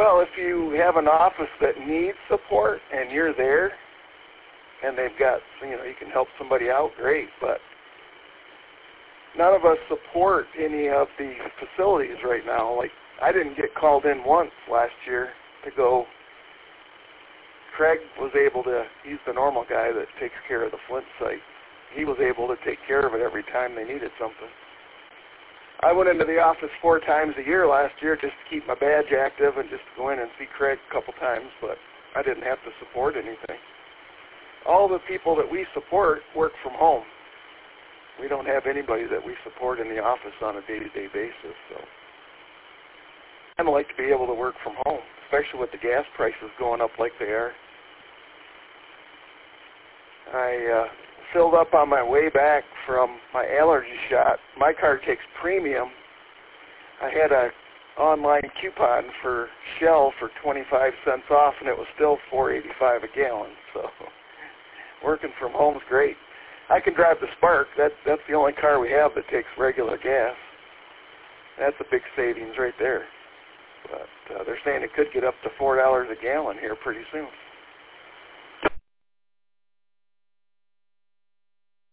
Well, if you have an office that needs support and you're there and they've got, you can help somebody out, great, but none of us support any of the facilities right now. Like, I didn't get called in once last year to go. Craig was able to, he's the normal guy that takes care of the Flint site. He was able to take care of it every time they needed something. I went into the office 4 times a year last year just to keep my badge active and just to go in and see Craig a couple times, but I didn't have to support anything. All the people that we support work from home. We don't have anybody that we support in the office on a day-to-day basis, so I'd like to be able to work from home, especially with the gas prices going up like they are. I filled up on my way back from my allergy shot. My car takes premium. I had an online coupon for Shell for 25 cents off, and it was still $4.85 a gallon. So working from home is great. I can drive the Spark. That's the only car we have that takes regular gas. That's a big savings right there. But they're saying it could get up to $4 a gallon here pretty soon.